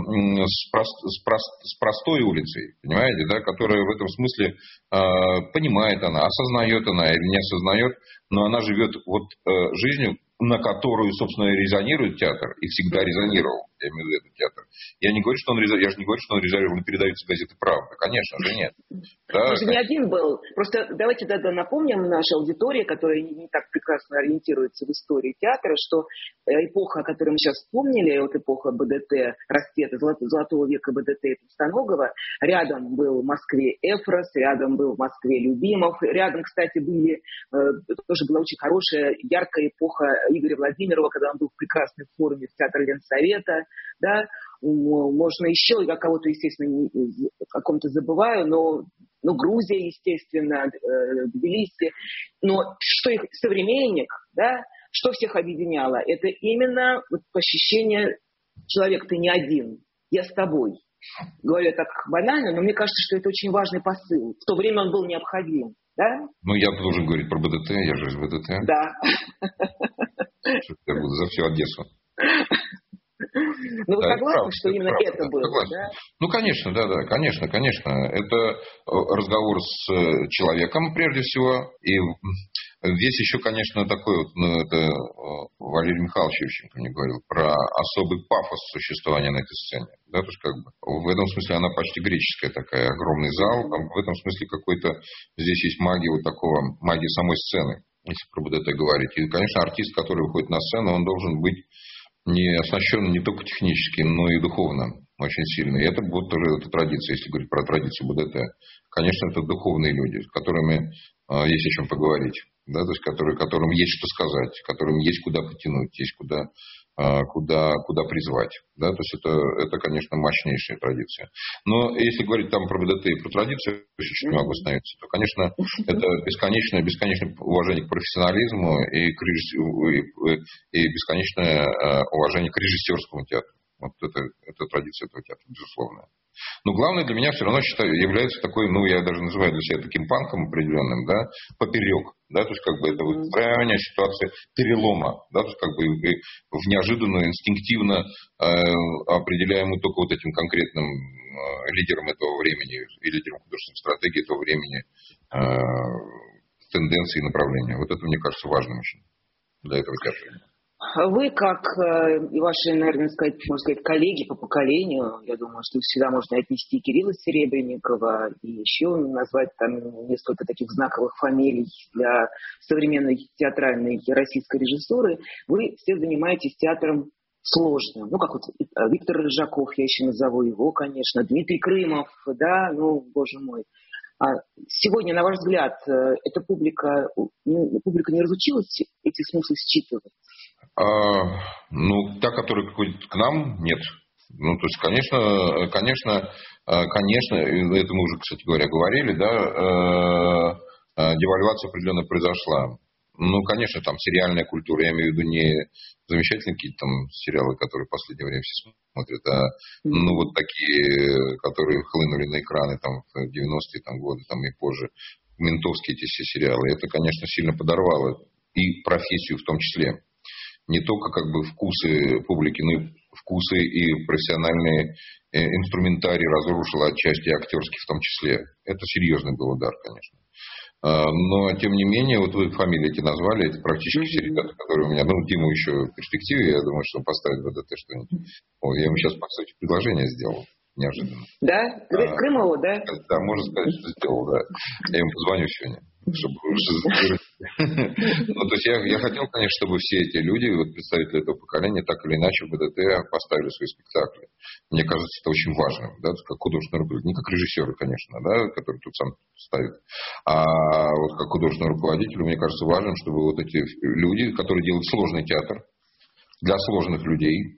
с, прост, с, прост, с простой улицей, понимаете, да, которая в этом смысле э, понимает она, осознает она или не осознает, но она живет вот э, жизнью, на которую, собственно, резонирует театр, и всегда резонировал, я имею в виду этот театр. Я не говорю, что он резонировал, я же не говорю, что он резонировал, не передаются газеты «Правда». Конечно же, нет. Да, он же не один был. Просто давайте тогда напомним нашей аудитории, которая не так прекрасно ориентируется в истории театра, что эпоха, о которой мы сейчас вспомнили, вот эпоха БДТ, расцвета золотого века БДТ и Товстоногова, рядом был в Москве Эфрос, рядом был в Москве Любимов, рядом, кстати, были, тоже была очень хорошая, яркая эпоха Игоря Владимирова, когда он был в прекрасной форме в Театре Ленсовета, да, можно еще, я кого-то, естественно, о ком-то забываю, но, ну, Грузия, естественно, Тбилиси, но что их современник, да, что всех объединяло, это именно вот ощущение, человек, ты не один, я с тобой. Говорю так банально, но мне кажется, что это очень важный посыл. В то время он был необходим. Да? Ну, я должен говорить про БДТ, я же из БДТ. Да. Я буду за всю Одессу. Ну, вы да, согласны, прав, что именно прав, это да, было? Да? Ну, конечно, да, да, конечно, конечно. Это разговор с человеком, прежде всего. И здесь еще, конечно, такой вот, ну, это Валерий Михайлович Ющенко мне говорил про особый пафос существования на этой сцене. Да, то есть, как бы, в этом смысле она почти греческая такая, огромный зал. Там, в этом смысле какой-то, здесь есть магия вот такого, магия самой сцены, если про БДТ говорить. И, конечно, артист, который выходит на сцену, он должен быть не оснащен не только технически, но и духовно очень сильно. И это вот тоже эта традиция, если говорить про традицию БДТ. Конечно, это духовные люди, с которыми э, есть о чем поговорить, да, то есть которые, которым есть что сказать, которым есть куда потянуть, есть куда куда, куда призвать. Да? То есть это, это, конечно, мощнейшая традиция. Но если говорить там про БДТ и про традицию, еще чуть не могу остановиться, то, конечно, это бесконечное, бесконечное уважение к профессионализму и, к режисс... и бесконечное уважение к режиссерскому театру. Вот это, это традиция этого театра, безусловно. Но главное для меня все равно считаю, является такой, ну, я даже называю для себя таким панком определенным, да, поперек, да, то есть как бы это выстраивание ситуации перелома, да, то есть как бы в неожиданную, инстинктивно э, определяемую только вот этим конкретным э, лидером этого времени и лидером художественной стратегии этого времени э, тенденции и направления. Вот это, мне кажется, важным очень для этого театра. Вы, как и ваши, наверное, сказать, можно сказать, коллеги по поколению, я думаю, что всегда можно отнести Кирилла Серебренникова и еще назвать там несколько таких знаковых фамилий для современной театральной российской режиссуры, вы все занимаетесь театром сложным. Ну, как вот Виктор Рыжаков, я еще назову его, конечно, Дмитрий Крымов, да, ну, боже мой. Сегодня, на ваш взгляд, эта публика, публика не разучилась эти смыслы считывать? А, ну, та, которая приходит к нам, нет. Ну, то есть, конечно, конечно, конечно, это мы уже, кстати говоря, говорили, да, девальвация определенно произошла. Ну, конечно, там сериальная культура, я имею в виду не замечательные какие-то там сериалы, которые в последнее время все смотрят, а ну, вот такие, которые хлынули на экраны там в девяностые там, годы там, и позже, ментовские эти все сериалы. Это, конечно, сильно подорвало и профессию в том числе. Не только как бы вкусы публики, но и вкусы и профессиональные э, инструментарий разрушило отчасти актерский в том числе. Это серьезный был удар, конечно. А, но, тем не менее, вот вы фамилии эти назвали, это практически все ребята, которые у меня, ну, Дима еще в перспективе, я думаю, что он поставит БДТ что-нибудь. О, я ему сейчас, по сути, предложение сделал. Неожиданно. Да? А, Крымову, да? Да, можно сказать, что сделал, да. Я ему позвоню сегодня, чтобы Ну, то есть я, я хотел, конечно, чтобы все эти люди, вот представители этого поколения, так или иначе в БДТ поставили свои спектакли. Мне кажется, это очень важно, да, как художественный руководитель, не как режиссеры, конечно, да, который тут сам ставит, а вот как художественный руководитель, мне кажется, важным, чтобы вот эти люди, которые делают сложный театр для сложных людей,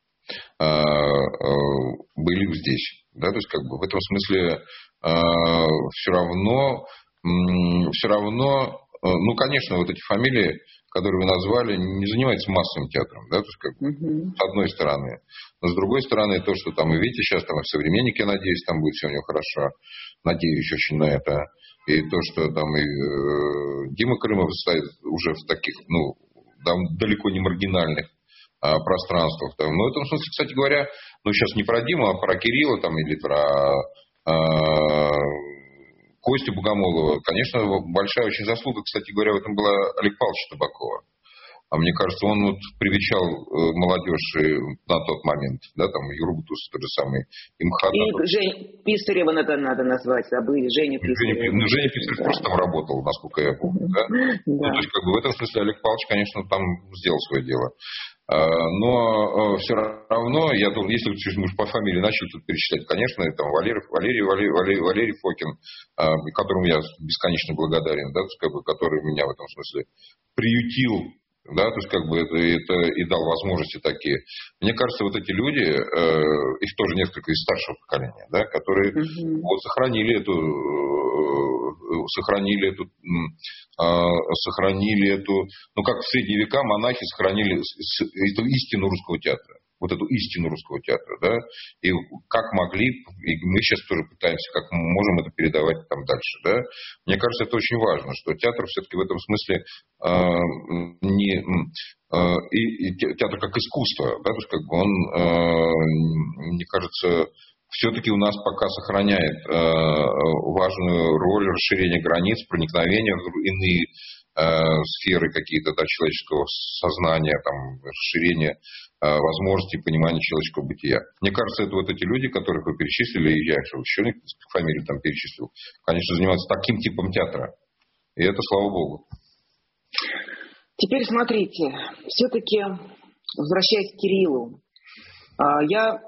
были здесь. Да? То есть, как бы в этом смысле все равно, все равно, ну, конечно, вот эти фамилии, которые вы назвали, не занимаются массовым театром. Да? То есть, как бы, mm-hmm. с одной стороны. Но с другой стороны, то, что там, и видите, сейчас там и в «Современнике», надеюсь, там будет все у него хорошо. Надеюсь очень на это. И то, что там и э, Дима Крымов стоит уже в таких, ну, там, далеко не маргинальных пространствах. Там. Но в этом смысле, кстати говоря, ну сейчас не про Диму, а про Кирилла там, или про э, Костю Богомолова. Конечно, большая очень заслуга, кстати говоря, в этом была Олега Павловича Табакова. А мне кажется, он вот привечал молодежь на тот момент, да, там Юрбутус, тот же самый МХАТ. И тот... Жень Писарева надо, надо назвать, забыли, Женя Писарев. Женя, ну, Женя Писарев да. просто там работал, насколько я помню, да? да. Ну, то есть, как бы в этом смысле Олег Павлович, конечно, там сделал свое дело. Но все равно, я думаю, если мы уж по фамилии начали тут перечислять, конечно, там Валерий, Валерий, Валерий, Валерий, Валерий Фокин, которому я бесконечно благодарен, да, как бы, который меня в этом смысле приютил, да, то есть как бы это, это и дал возможности такие. Мне кажется, вот эти люди, э, их тоже несколько из старшего поколения, да, которые mm-hmm. вот, сохранили эту, э, сохранили эту, э, сохранили эту, ну как в средние века монахи сохранили с, с, эту истину русского театра. Вот эту истину русского театра, да, и как могли, и мы сейчас тоже пытаемся, как мы можем это передавать там дальше, да. Мне кажется, это очень важно, что театр все-таки в этом смысле э, не, э, и, и театр как искусство, да, то есть как бы он, э, мне кажется, все-таки у нас пока сохраняет э, важную роль расширения границ, проникновения в иные сферы какие-то, да, человеческого сознания, там, расширения э, возможностей понимания человеческого бытия. Мне кажется, это вот эти люди, которых вы перечислили, и я еще несколько фамилий там перечислил, конечно, занимаются таким типом театра. И это слава богу. Теперь смотрите, все-таки, возвращаясь к Кириллу, я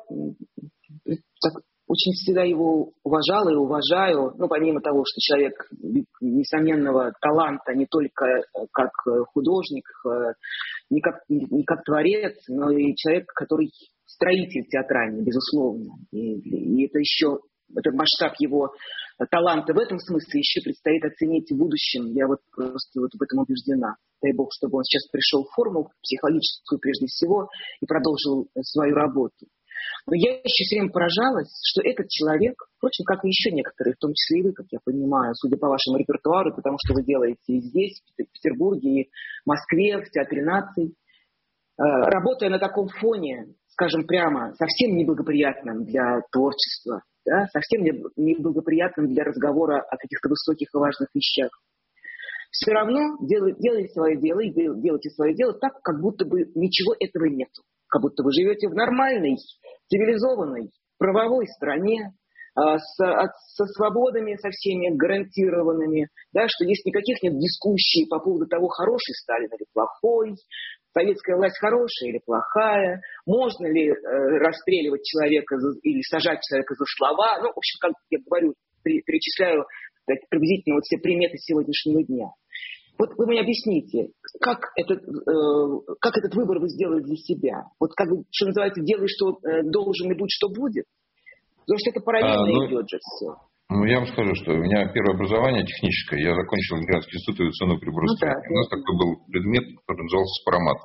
так очень всегда его уважала и уважаю, ну, помимо того, что человек несомненного таланта не только как художник, не как, не как творец, но и человек, который строитель театральный, безусловно. И, и это еще, это масштаб его таланта в этом смысле еще предстоит оценить в будущем. Я вот просто вот в этом убеждена. Дай Бог, чтобы он сейчас пришел в форму, психологическую прежде всего, и продолжил свою работу. Но я еще все время поражалась, что этот человек, впрочем, как и еще некоторые, в том числе и вы, как я понимаю, судя по вашему репертуару, потому что вы делаете и здесь, в Петербурге, и в Москве, в Театре наций, работая на таком фоне, скажем прямо, совсем неблагоприятным для творчества, да, совсем неблагоприятным для разговора о каких-то высоких и важных вещах, все равно делайте, делайте свое дело и делайте свое дело так, как будто бы ничего этого нет. Как будто вы живете в нормальной, цивилизованной, правовой стране, с, со свободами, со всеми гарантированными, да, что здесь никаких нет дискуссий по поводу того, хороший Сталин или плохой, советская власть хорошая или плохая, можно ли э, расстреливать человека за, или сажать человека за слова. Ну, в общем, как я говорю, перечисляю так, приблизительно вот все приметы сегодняшнего дня. Вот вы мне объясните, как этот, э, как этот выбор вы сделали для себя? Вот как бы, что называется, делай, что э, должен, и будь, что будет? Потому что это параллельно а, ну, идет же все. Ну, я вам скажу, что у меня первое образование техническое. Я закончил Ленинградский институт авиационного приборостроения. Ну, да, у нас да. такой был предмет, который назывался спаромат.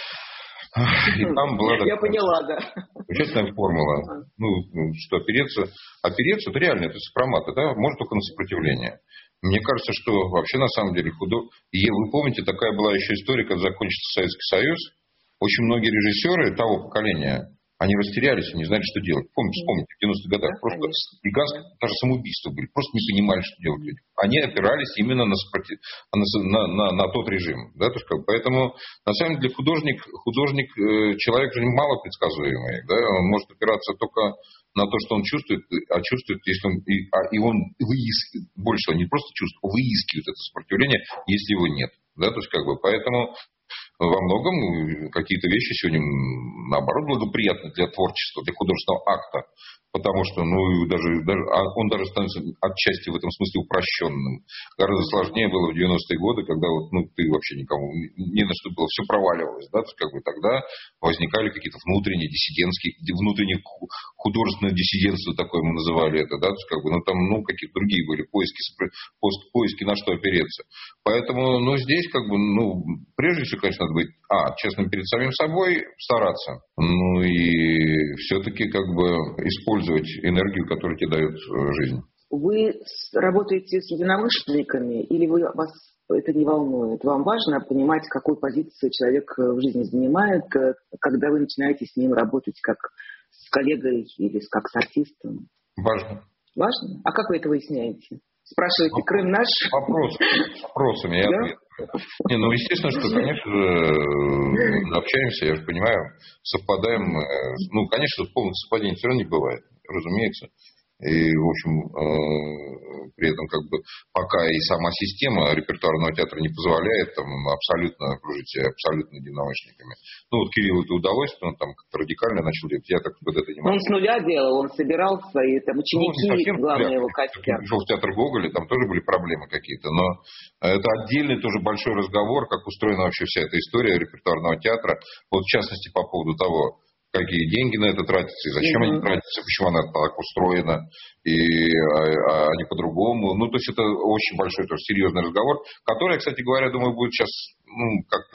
И там была такая... Я поняла, да. Замечательная формула. Ну, что опереться... Опереться, это реально, это спароматы, да? Может только на сопротивление. Мне кажется, что вообще на самом деле худо... И вы помните, такая была еще история, когда закончился Советский Союз. Очень многие режиссеры того поколения, они растерялись и не знали, что делать. Помните, вспомните, в девяностых годах да, просто гигантские да. даже самоубийства были. Просто не понимали, что делать люди. Они опирались именно на, сопротив... на, на, на, на тот режим. Да? То есть, как... Поэтому, на самом деле, художник, художник э, человек же мало предсказуемый. Да? Он может опираться только на то, что он чувствует, а чувствует, если он, и, а, и он выискивает, больше не просто чувствует, выискивает это сопротивление, если его нет. Да? То есть, как бы, поэтому во многом какие-то вещи сегодня, наоборот, благоприятны для творчества, для художественного акта. Потому что ну, даже, даже, он даже становится отчасти в этом смысле упрощенным. Гораздо сложнее было в девяностые годы, когда вот, ну, ты вообще никому не на что было, все проваливалось. Да? Как бы тогда возникали какие-то внутренние диссидентские, внутренние художественное диссидентство, такое мы называли это. Да? Как бы, ну, там ну, какие-то другие были поиски, поиски на что опереться. Поэтому ну, здесь как бы, ну, прежде всего, конечно, надо быть а, честным перед самим собой, стараться. Ну и все-таки как бы использовать энергию, которую тебе дает жизнь. Вы работаете с единомышленниками или вы, вас это не волнует? Вам важно понимать, какую позицию человек в жизни занимает, когда вы начинаете с ним работать как с коллегой или как с артистом? Важно. Важно? А как вы это выясняете? Спрашиваете, Вопрос. Крым наш? Вопрос, вопросами я ответ. Не, ну, естественно, что, конечно же, общаемся, я же понимаю, совпадаем. Ну, конечно, полных совпадений все равно не бывает, разумеется. И, в общем, э, при этом, как бы, пока и сама система репертуарного театра не позволяет там абсолютно окружить абсолютно единомышленниками. Ну, вот Кириллу это удалось, но он там как-то радикально начал делать. Я так вот это не могу. Он с нуля делал, он собирал свои там ученики, ну, главное его костяк. Я пришел в театр Гоголя, там тоже были проблемы какие-то, но это отдельный тоже большой разговор, как устроена вообще вся эта история репертуарного театра. Вот в частности по поводу того, какие деньги на это тратятся, и зачем mm-hmm. они тратятся, почему она так устроена, и, а, а не по-другому. Ну, то есть это очень большой, тоже серьезный разговор, который, кстати говоря, думаю, будет сейчас ну, как-то,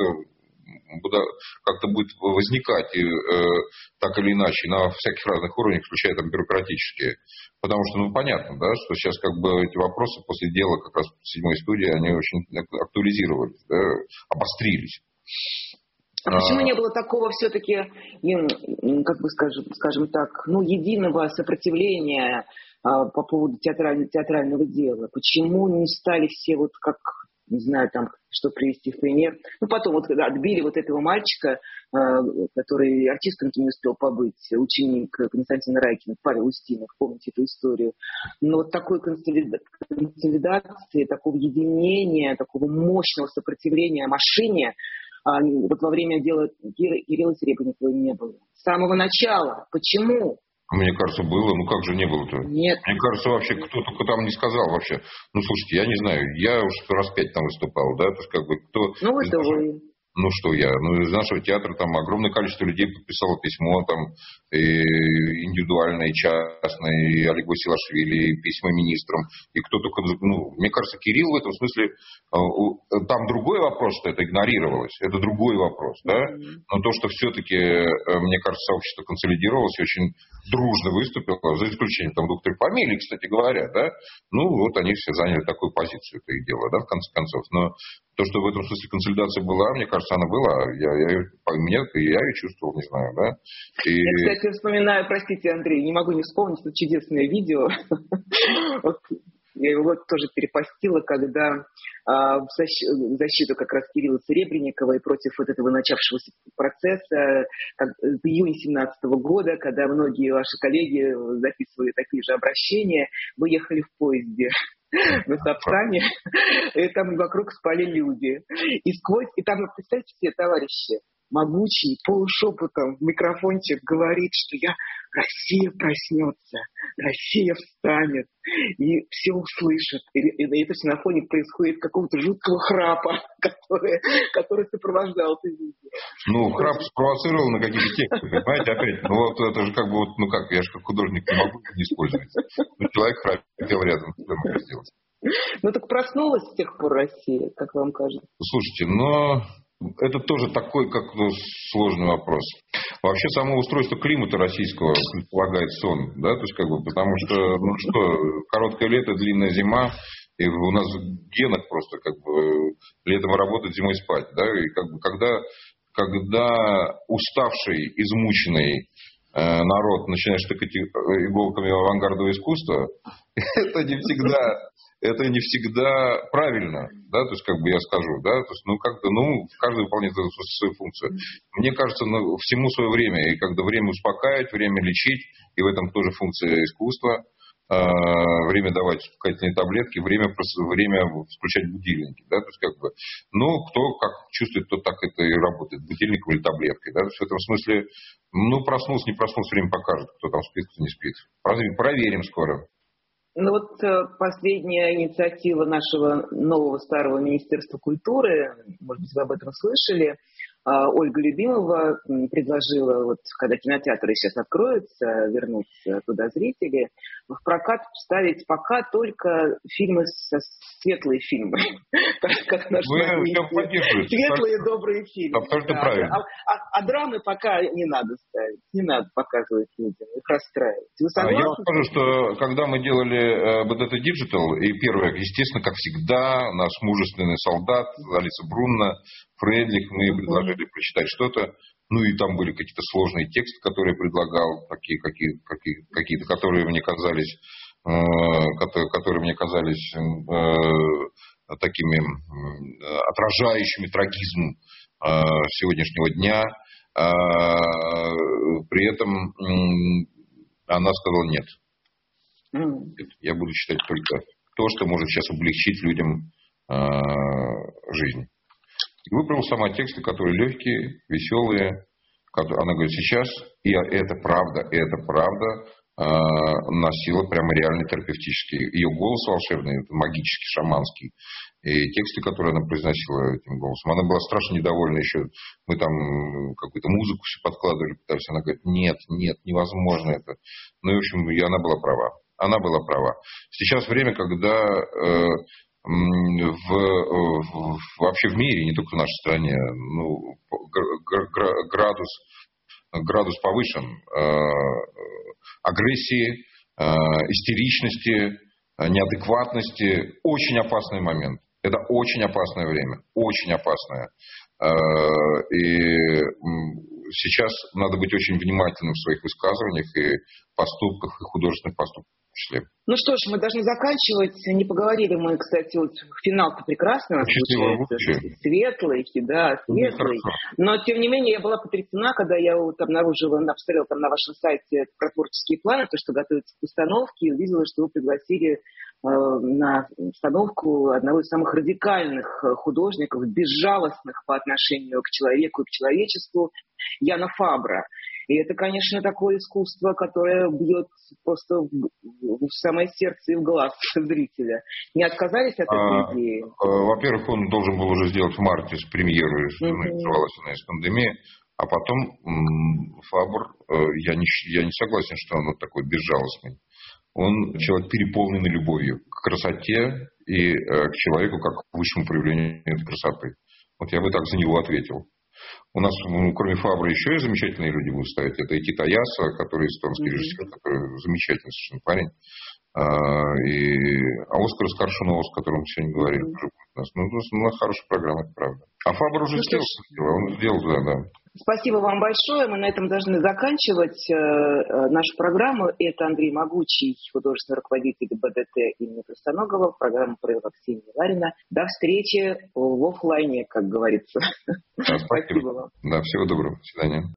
как-то будет возникать и, э, так или иначе на всяких разных уровнях, включая там бюрократические. Потому что, ну, понятно, да, что сейчас как бы эти вопросы после дела как раз седьмой студии, они очень актуализировались, да, обострились. А почему не было такого все-таки, как бы скажем, скажем так, ну, единого сопротивления а, по поводу театрального, театрального дела? Почему не стали все вот как, не знаю, там, что привести в пример? Ну, потом вот когда отбили вот этого мальчика, а, который артистом не успел побыть, ученик Константина Райкина, Павел Устинов, помните эту историю? Но вот такой консолидации, такого единения, такого мощного сопротивления машине, вот во время дела Кирилла Серебренникова не было. С самого начала. Почему? Мне кажется, было. Ну, как же не было-то? Нет. Мне кажется, вообще, кто только там не сказал вообще. Ну, слушайте, я не знаю, я уж раз пять там выступал, да, то есть, как бы, кто... Ну, это вы... Ну, что я? Ну, из нашего театра там огромное количество людей подписало письмо, там, и индивидуальное, и частное, и Олег Басилашвили, и письма министрам, и кто только... Ну, мне кажется, Кирилл в этом смысле... Там другой вопрос, что это игнорировалось, это другой вопрос, да? Но то, что все-таки, мне кажется, сообщество консолидировалось и очень дружно выступило, за исключением там двух-трех фамилий, кстати говоря, да? Ну, вот они все заняли такую позицию, это их дело, да, в конце концов. Но то, что в этом смысле консолидация была, мне кажется, она была. Я, я, мне, я ее чувствовал, не знаю, да. И... Я, кстати, вспоминаю, простите, Андрей, не могу не вспомнить это чудесное видео. Я его вот тоже перепостила, когда а, в защиту как раз Кирилла Серебренникова и против вот этого начавшегося процесса как, в июне две тысячи семнадцатого года, когда многие ваши коллеги записывали такие же обращения, вы ехали в поезде на Сапсане, и там вокруг спали люди. И сквозь, и там, представьте себе, товарищи, могучий, полушепотом в микрофончик говорит, что я Россия проснется, Россия встанет, и все услышат. И, и, и это все на фоне происходит какого-то жуткого храпа, который, который сопровождал это видео. Ну, храп спровоцировал на какие-то тексты, понимаете, опять. Ну, вот это же как бы, вот, ну как, я же как художник не могу не использовать. Ну, человек храпел рядом, что я могу сделать? Ну, так проснулась с тех пор Россия, как вам кажется? Слушайте, но... Это тоже такой, как ну, сложный вопрос. Вообще само устройство климата российского предполагает сон, да, то есть как бы, потому что, ну что, короткое лето, длинная зима, и у нас в генах просто как бы летом работать, зимой спать, да, и как бы когда, когда уставший, измученный э, народ начинает штыкать иголками авангардового искусства, это не всегда... Это не всегда правильно, да, то есть, как бы я скажу, да, то есть, ну, как-то, ну, каждый выполняет свою функцию. Мне кажется, ну, всему свое время, и когда время успокаивать, время лечить, и в этом тоже функция искусства, э, время давать успокоительные таблетки, время, время включать будильники, да, то есть, как бы, ну, кто как чувствует, тот так это и работает, будильником или таблеткой, да, то есть, в этом смысле, ну, проснулся, не проснулся, время покажет, кто там спит, кто не спит. Проверим скоро. Ну вот последняя инициатива нашего нового старого Министерства культуры, может быть, вы об этом слышали, Ольга Любимова предложила, вот, когда кинотеатры сейчас откроются, вернутся туда зрители, в прокат вставить пока только фильмы, со, светлые фильмы. Как наш светлые, добрые фильмы. Абсолютно правильно. А драмы пока не надо ставить, не надо показывать людям, их расстраивать. Я вам скажу, что когда мы делали бэ дэ тэ Digital, и первое, естественно, как всегда, наш мужественный солдат Алиса Брунна, Фредлих, мы предложили прочитать что-то, ну и там были какие-то сложные тексты, которые я предлагал, такие, какие, какие, какие-то, которые мне казались, э, которые, которые мне казались э, такими э, отражающими трагизм э, сегодняшнего дня. Э, при этом э, она сказала нет. нет. Я буду читать только то, что может сейчас облегчить людям э, жизнь. Выбрал сама тексты, которые легкие, веселые. Она говорит, сейчас, и это правда, это правда, носила прямо реальный терапевтический. Ее голос волшебный, магический, шаманский. И тексты, которые она произносила этим голосом. Она была страшно недовольна еще. Мы там какую-то музыку все подкладывали, пытались. Она говорит, нет, нет, невозможно это. Ну, и, в общем, и она была права. Она была права. Сейчас время, когда... В, в, вообще в мире, не только в нашей стране, ну, градус, градус повышен э, агрессии, э, истеричности, неадекватности. Очень опасный момент. Это очень опасное время. Очень опасное. Э, и сейчас надо быть очень внимательным в своих высказываниях и поступках, и художественных поступках. Ну что ж, мы должны заканчивать. Не поговорили мы, кстати, вот финал-то прекрасно получается. Светлый, да, светлый. Но, тем не менее, я была потрясена, когда я вот обнаружила, посмотрела там на вашем сайте про творческие планы, то, что готовится к установке, и увидела, что вы пригласили э, на установку одного из самых радикальных художников, безжалостных по отношению к человеку и к человечеству, Яна Фабра. И это, конечно, такое искусство, которое бьет просто в, в самое сердце и в глаз зрителя. Не отказались от этой а, идеи? Во-первых, он должен был уже сделать в марте с премьеры, что Mm-hmm. называлась она из пандемии. А потом м, Фабр, э, я, не, я не согласен, что он вот такой безжалостный. Он человек, переполненный любовью к красоте и э, к человеку как к высшему проявлению этой красоты. Вот я бы так за него ответил. У нас, ну, кроме Фабра, еще и замечательные люди будут ставить. Это и Тит Аяса, который эстонский mm-hmm. режиссер, который замечательный совершенно парень. А, и, а Оскар Скоршунов, с которым мы сегодня говорили, mm-hmm. тоже будет у нас. Ну, у нас хорошая программа, это правда. А Фабр уже ну, сделал, он сделал, да, да. Спасибо вам большое. Мы на этом должны заканчивать э, нашу программу. Это Андрей Могучий, художественный руководитель БДТ имени Простоногова. Программу провела Ксения Ларина. До встречи в офлайне, как говорится. Да, спасибо. Спасибо вам. Да, всего доброго. До свидания.